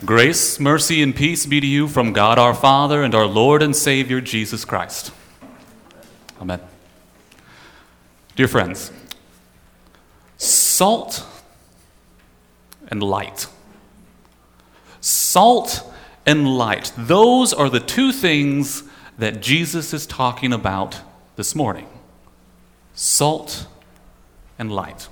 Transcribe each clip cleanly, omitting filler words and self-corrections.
Grace, mercy, and peace be to you from God our Father and our Lord and Savior, Jesus Christ. Amen. Dear friends, salt and light. Salt and light. Those are the two things that Jesus is talking about this morning. Salt and light.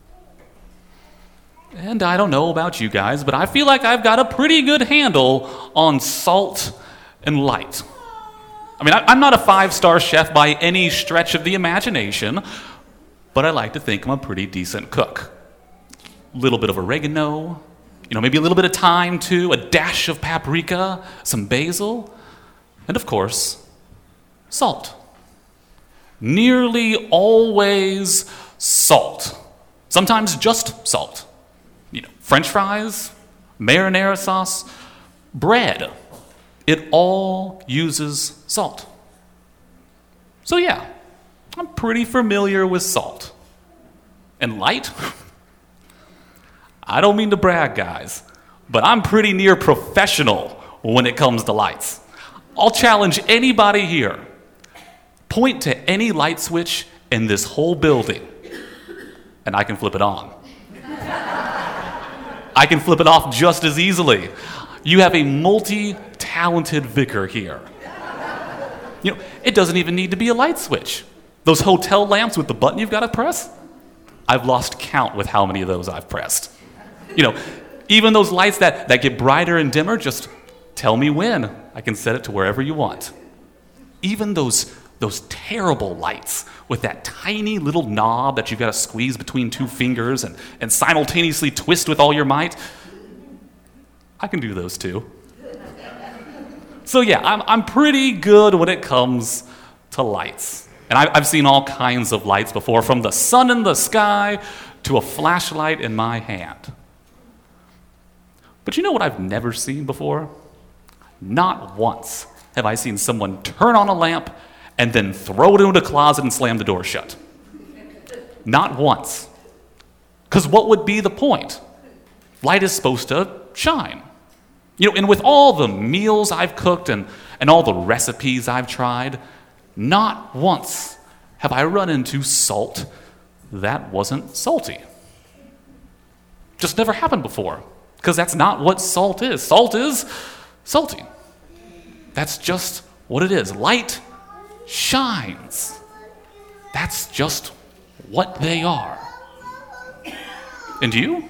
And I don't know about you guys, but I feel like I've got a pretty good handle on salt and light. I mean, I'm not a 5-star chef by any stretch of the imagination, but I like to think I'm a pretty decent cook. A little bit of oregano, maybe a little bit of thyme too, a dash of paprika, some basil, and of course, salt. Nearly always salt. Sometimes just salt. French fries, marinara sauce, bread. It all uses salt. So yeah, I'm pretty familiar with salt. And light? I don't mean to brag, guys, but I'm pretty near professional when it comes to lights. I'll challenge anybody here. Point to any light switch in this whole building, and I can flip it on. I can flip it off just as easily. You have a multi-talented vicar here. It doesn't even need to be a light switch. Those hotel lamps with the button you've got to press, I've lost count with how many of those I've pressed. Even those lights that get brighter and dimmer, just tell me when. I can set it to wherever you want. Even those terrible lights with that tiny little knob that you've got to squeeze between two fingers and simultaneously twist with all your might, I can do those too. So yeah, I'm pretty good when it comes to lights. And I've seen all kinds of lights before, from the sun in the sky to a flashlight in my hand. But you know what I've never seen before? Not once have I seen someone turn on a lamp and then throw it into a closet and slam the door shut. Not once. Because what would be the point? Light is supposed to shine. And with all the meals I've cooked and all the recipes I've tried, not once have I run into salt that wasn't salty. Just never happened before. Because that's not what salt is. Salt is salty. That's just what it is. Light shines. That's just what they are. And you?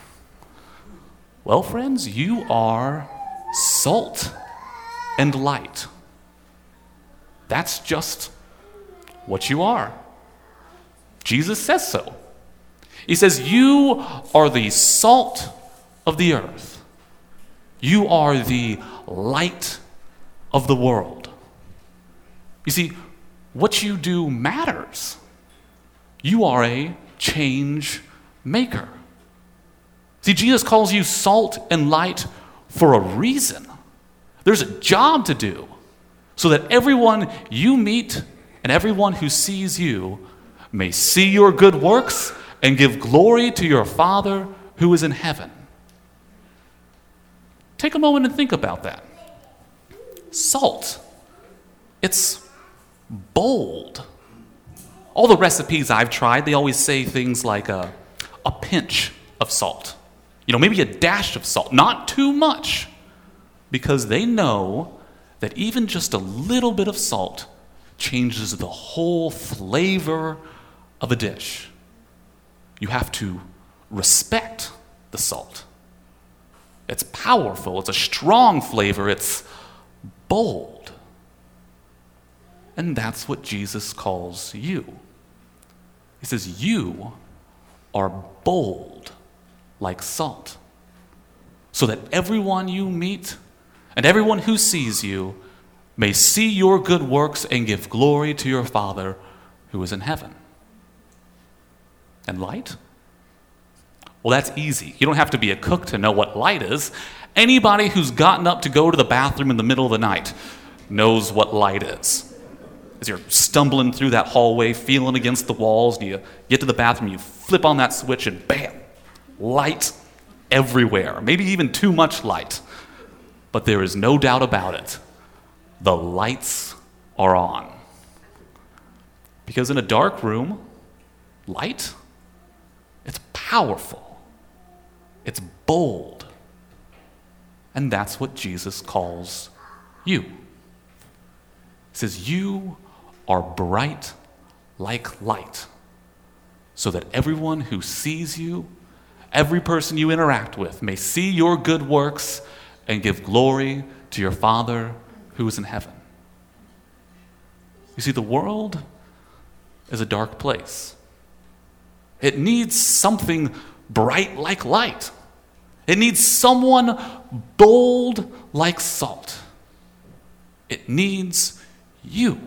Well, friends, you are salt and light. That's just what you are. Jesus says so. He says, you are the salt of the earth. You are the light of the world. You see, what you do matters. You are a change maker. See, Jesus calls you salt and light for a reason. There's a job to do so that everyone you meet and everyone who sees you may see your good works and give glory to your Father who is in heaven. Take a moment and think about that. Salt. It's bold. All the recipes I've tried, they always say things like a pinch of salt. Maybe a dash of salt, not too much, because they know that even just a little bit of salt changes the whole flavor of a dish. You have to respect the salt. It's powerful, it's a strong flavor, it's bold. And that's what Jesus calls you. He says, you are bold like salt, so that everyone you meet and everyone who sees you may see your good works and give glory to your Father who is in heaven. And light? Well, that's easy. You don't have to be a cook to know what light is. Anybody who's gotten up to go to the bathroom in the middle of the night knows what light is. As you're stumbling through that hallway, feeling against the walls, and you get to the bathroom, you flip on that switch, and bam, light everywhere, maybe even too much light. But there is no doubt about it. The lights are on. Because in a dark room, light, it's powerful. It's bold. And that's what Jesus calls you. He says, you are bright like light, so that everyone who sees you, every person you interact with, may see your good works and give glory to your Father who is in heaven. You see, the world is a dark place. It needs something bright like light. It needs someone bold like salt. It needs you.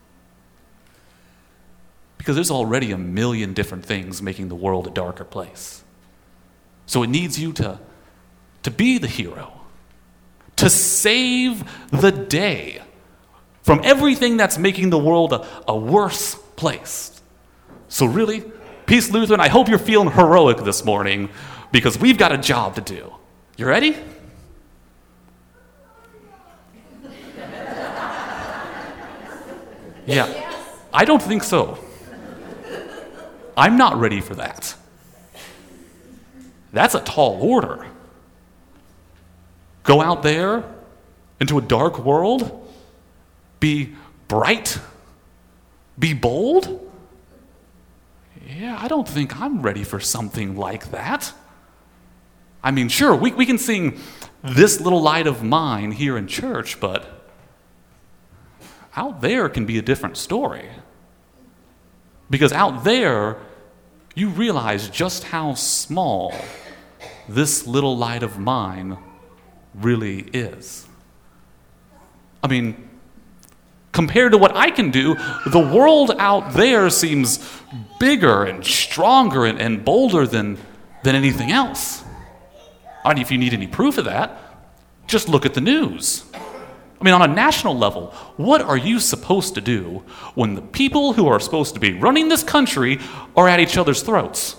Because there's already a million different things making the world a darker place. So it needs you to be the hero, to save the day from everything that's making the world a worse place. So really, Peace Lutheran, I hope you're feeling heroic this morning, because we've got a job to do. You ready? Yeah, I don't think so. I'm not ready for that. That's a tall order. Go out there into a dark world, be bright, be bold? Yeah, I don't think I'm ready for something like that. I mean, sure, we can sing This Little Light of Mine here in church, but out there can be a different story. Because out there, you realize just how small this little light of mine really is. I mean, compared to what I can do, the world out there seems bigger and stronger and bolder than anything else. I mean, if you need any proof of that, just look at the news. I mean, on a national level, what are you supposed to do when the people who are supposed to be running this country are at each other's throats?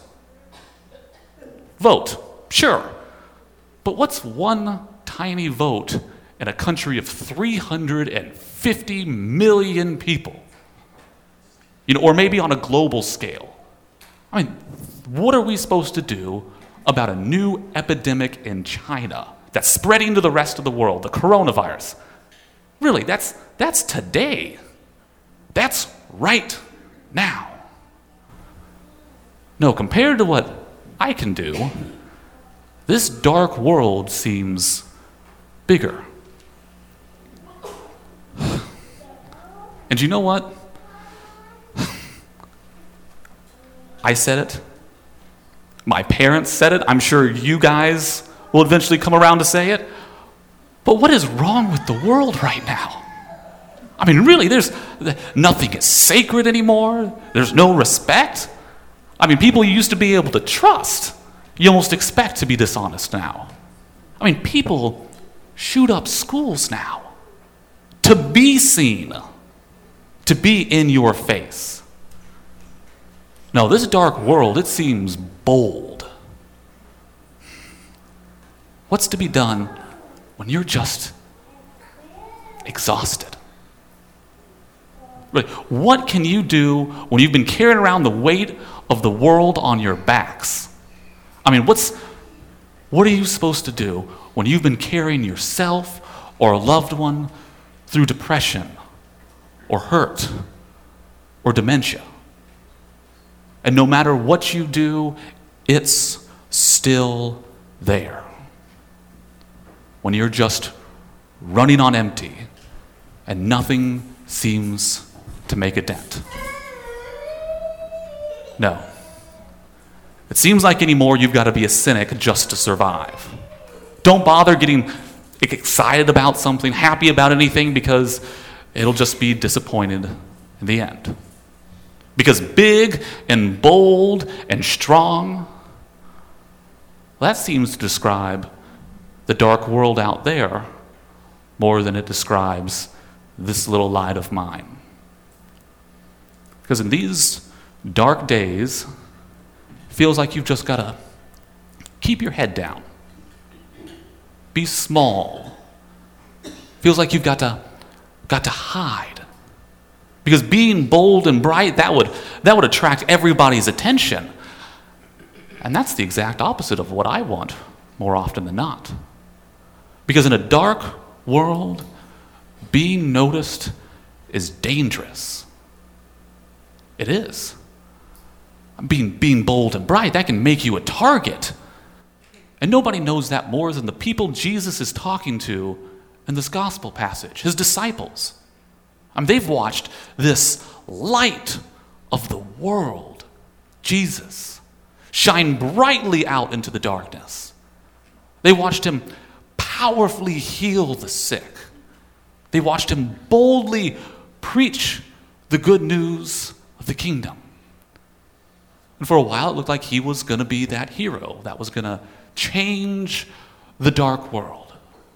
Vote, sure. But what's one tiny vote in a country of 350 million people? You know, or maybe on a global scale. I mean, what are we supposed to do about a new epidemic in China that's spreading to the rest of the world, the coronavirus? Really, that's today. That's right now. No, compared to what I can do, this dark world seems bigger. And you know what? I said it. My parents said it. I'm sure you guys will eventually come around to say it. But what is wrong with the world right now? I mean, really, nothing is sacred anymore. There's no respect. I mean, people you used to be able to trust, you almost expect to be dishonest now. I mean, people shoot up schools now to be seen, to be in your face. No, this dark world, it seems bold. What's to be done when you're just exhausted? Really, what can you do when you've been carrying around the weight of the world on your backs? I mean, what are you supposed to do when you've been carrying yourself or a loved one through depression or hurt or dementia? And no matter what you do, it's still there. When you're just running on empty and nothing seems to make a dent. No. It seems like anymore you've got to be a cynic just to survive. Don't bother getting excited about something, happy about anything, because it'll just be disappointed in the end. Because big and bold and strong, that seems to describe the dark world out there more than it describes this little light of mine. Because in these dark days, it feels like you've just got to keep your head down. be small. Feels like you've got to hide. Because being bold and bright, that would attract everybody's attention. And that's the exact opposite of what I want more often than not. Because in a dark world, being noticed is dangerous. It is. Being bold and bright, that can make you a target. And nobody knows that more than the people Jesus is talking to in this gospel passage, his disciples. They've watched this light of the world, Jesus, shine brightly out into the darkness. They watched him powerfully heal the sick. They watched him boldly preach the good news of the kingdom. And for a while, it looked like he was going to be that hero that was going to change the dark world.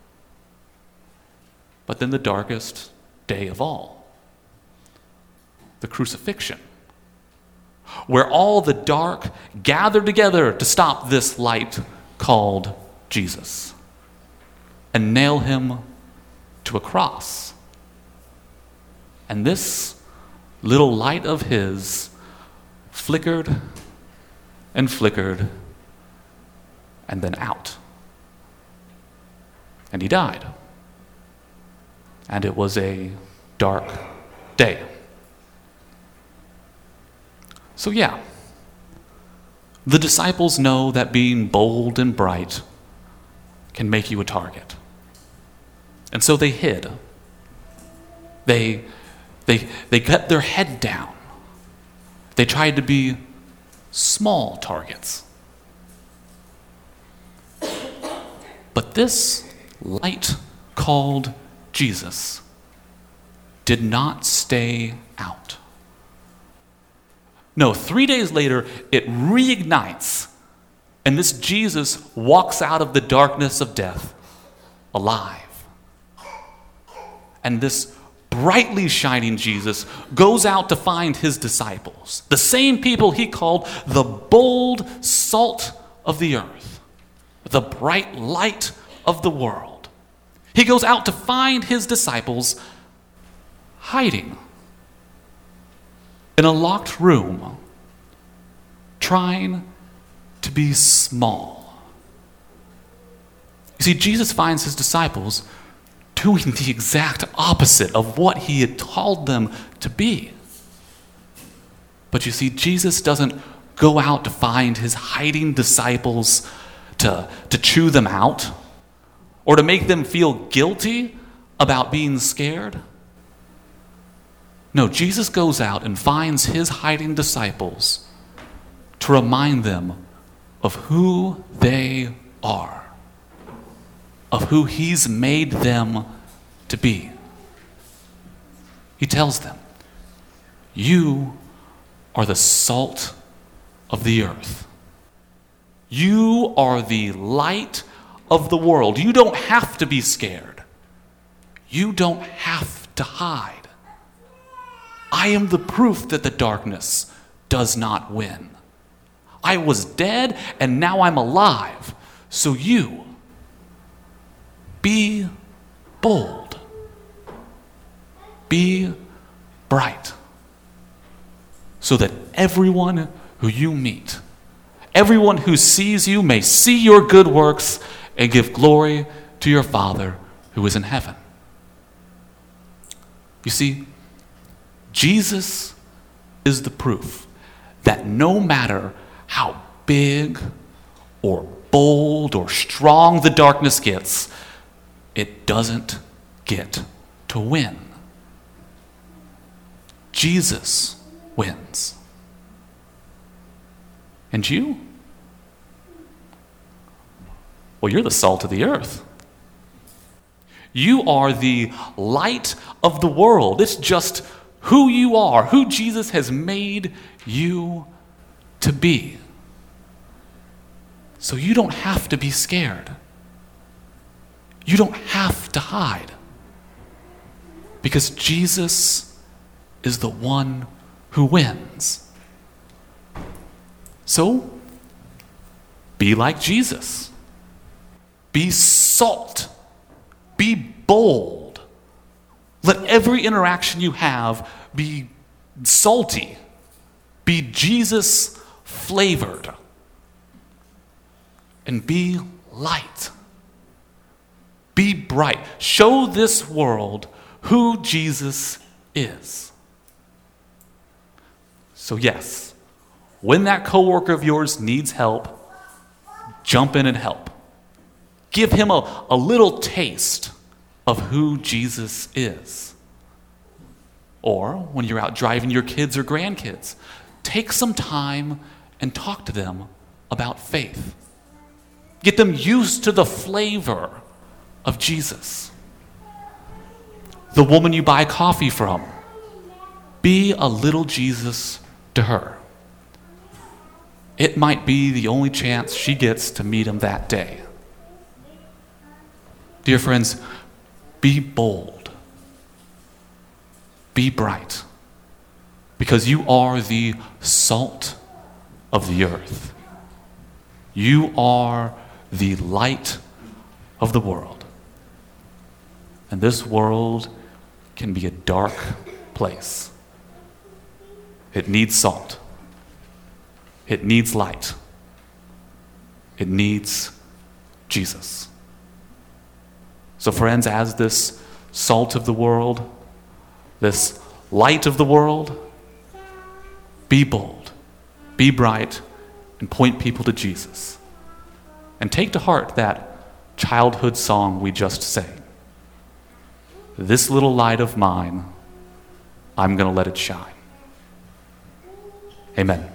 But then the darkest day of all, the crucifixion, where all the dark gathered together to stop this light called Jesus and nail him to a cross. And this little light of his flickered and flickered and then out. And he died. And it was a dark day. So yeah, the disciples know that being bold and bright can make you a target. And so they hid. They kept their head down. They tried to be small targets. But this light called Jesus did not stay out. No, 3 days later, it reignites, and this Jesus walks out of the darkness of death alive. And this brightly shining Jesus goes out to find his disciples, the same people he called the bold salt of the earth, the bright light of the world. He goes out to find his disciples hiding in a locked room, trying to be small. You see, Jesus finds his disciples doing the exact opposite of what he had called them to be. But you see, Jesus doesn't go out to find his hiding disciples to chew them out or to make them feel guilty about being scared. No, Jesus goes out and finds his hiding disciples to remind them of who they are, of who he's made them to be. He tells them, you are the salt of the earth. You are the light of the world. You don't have to be scared. You don't have to hide. I am the proof that the darkness does not win. I was dead and now I'm alive. So you be bold. Be bright. So that everyone who you meet, everyone who sees you may see your good works and give glory to your Father who is in heaven. You see, Jesus is the proof that no matter how big or bold or strong the darkness gets, it doesn't get to win. Jesus wins. And you? Well, you're the salt of the earth. You are the light of the world. It's just who you are, who Jesus has made you to be. So you don't have to be scared. You don't have to hide. Because Jesus is the one who wins. So, be like Jesus. Be salt. Be bold. Let every interaction you have be salty. Be Jesus flavored. And be light. Be bright. Show this world who Jesus is. So yes, when that coworker of yours needs help, jump in and help. Give him a little taste of who Jesus is. Or when you're out driving your kids or grandkids, take some time and talk to them about faith. Get them used to the flavor of Jesus. The woman you buy coffee from, be a little Jesus to her. It might be the only chance she gets to meet him that day. Dear friends, be bold. Be bright. Because you are the salt of the earth. You are the light of the world. And this world can be a dark place. It needs salt. It needs light. It needs Jesus. So friends, as this salt of the world, this light of the world, be bold, be bright, and point people to Jesus. And take to heart that childhood song we just sang. This little light of mine, I'm going to let it shine. Amen.